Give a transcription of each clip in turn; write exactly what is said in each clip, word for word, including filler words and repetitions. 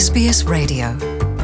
S B S Radio.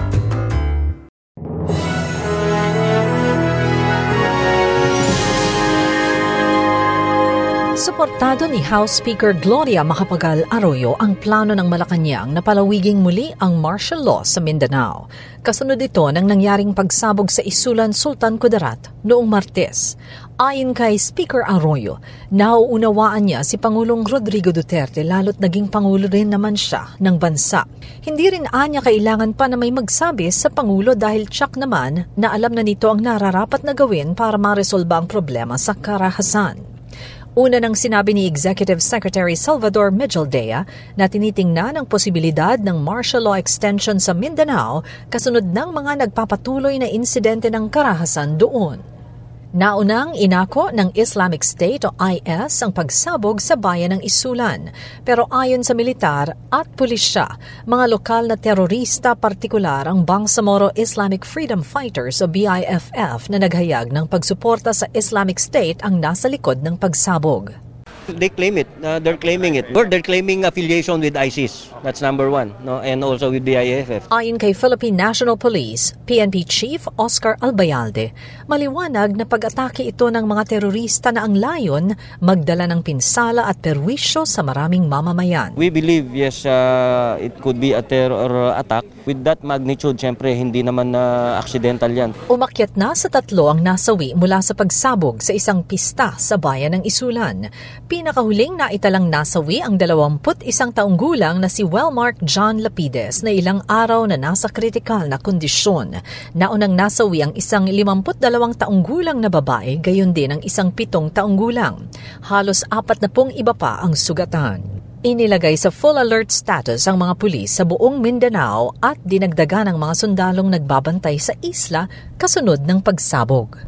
Suportado ni House Speaker Gloria Macapagal Arroyo ang plano ng Malacanang na palawiging muli ang martial law sa Mindanao. Kasunod ito ng nangyaring pagsabog sa Isulan, Sultan Kudarat noong Martes. Ayon kay Speaker Arroyo, nauunawaan niya si Pangulong Rodrigo Duterte lalo't naging Pangulo rin naman siya ng bansa. Hindi rin anya kailangan pa na may magsabi sa Pangulo dahil tsak naman na alam na nito ang nararapat na gawin para maresolba ang problema sa karahasan. Una nang sinabi ni Executive Secretary Salvador Mejaldea na tinitingnan ang posibilidad ng martial law extension sa Mindanao kasunod ng mga nagpapatuloy na insidente ng karahasan doon. Naunang inako ng Islamic State o I S ang pagsabog sa bayan ng Isulan. Pero ayon sa militar at pulisya, mga lokal na terorista partikular ang Bangsamoro Islamic Freedom Fighters o B I F F na naghayag ng pagsuporta sa Islamic State ang nasa likod ng pagsabog. They claim it. Uh, they're claiming it. Or they're claiming affiliation with ISIS. That's number one. No? And also with B I F F. Ayon kay Philippine National Police, P N P Chief Oscar Albayalde, maliwanag na pag-atake ito ng mga terorista na ang layon magdala ng pinsala at perwisyo sa maraming mamamayan. We believe, yes, uh, it could be a terror attack. With that magnitude, syempre, hindi naman uh, accidental yan. Umakyat na sa tatlo ang nasawi mula sa pagsabog sa isang pista sa bayan ng Isulan. Pinakahuling naitalang nasawi ang dalawamput isang taong gulang na si Wellmark John Lapides na ilang araw na nasa kritikal na kondisyon. Naunang nasawi ang isang limamput dalawang taong gulang na babae, gayon din ang isang pitong taong gulang. Halos apat na pong iba pa ang sugatan. Inilagay sa full alert status ang mga pulis sa buong Mindanao at dinagdagan ang mga sundalong nagbabantay sa isla kasunod ng pagsabog.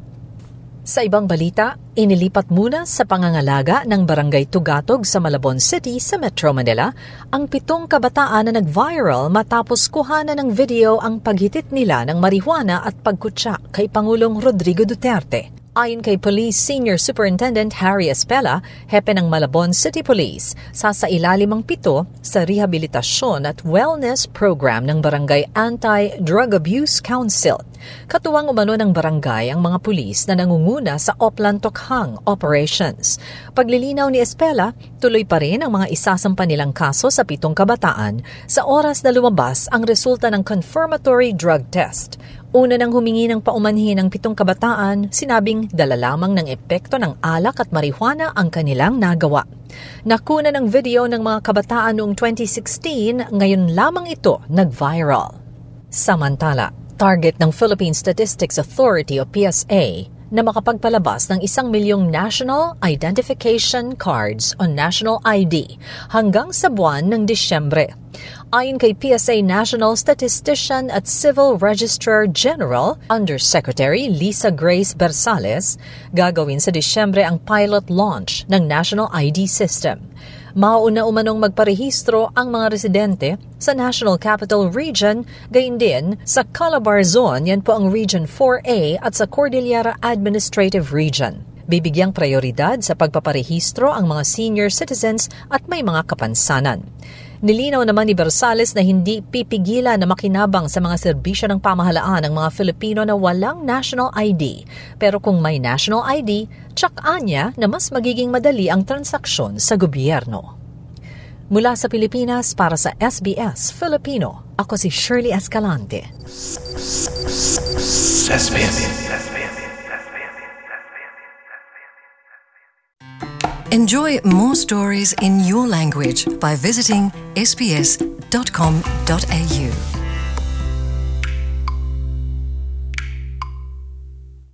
Sa ibang balita, inilipat muna sa pangangalaga ng Barangay Tugatog sa Malabon City sa Metro Manila ang pitong kabataan na nag-viral matapos kuhanan ng video ang paghitit nila ng marijuana at pagkutsa kay Pangulong Rodrigo Duterte. Ayon kay Police Senior Superintendent Harry Espela, hepe ng Malabon City Police, sasailalim ang pito sa rehabilitasyon at wellness program ng Barangay Anti-Drug Abuse Council. Katuwang umano ng barangay ang mga pulis na nangunguna sa Oplan Tokhang operations. Paglilinaw ni Espela, tuloy pa rin ang mga isasampa nilang kaso sa pitong kabataan sa oras na lumabas ang resulta ng confirmatory drug test. Una nang humingi ng paumanhin ng pitong kabataan, sinabing dala lamang ng epekto ng alak at marijuana ang kanilang nagawa. Nakuna ng video ng mga kabataan noong twenty sixteen, ngayon lamang ito nag-viral. Samantala, target ng Philippine Statistics Authority o P S A na makapagpalabas ng isang milyong National Identification Cards o National I D hanggang sa buwan ng Disyembre. Ayon kay P S A National Statistician at Civil Registrar General Undersecretary Lisa Grace Bersales, gagawin sa Disyembre ang pilot launch ng National I D System. Mauna umanong magparehistro ang mga residente sa National Capital Region, gayon din sa Calabar Zone, yan po ang Region four A, at sa Cordillera Administrative Region. Bibigyang prioridad sa pagpaparehistro ang mga senior citizens at may mga kapansanan. Nilinaw naman ni Bersales na hindi pipigilan na makinabang sa mga serbisyo ng pamahalaan ng mga Filipino na walang national I D. Pero kung may national I D, tsak-an niya na mas magiging madali ang transaksyon sa gobyerno. Mula sa Pilipinas para sa S B S Filipino, ako si Shirley Escalante. S B S. Enjoy more stories in your language by visiting s b s dot com dot a u.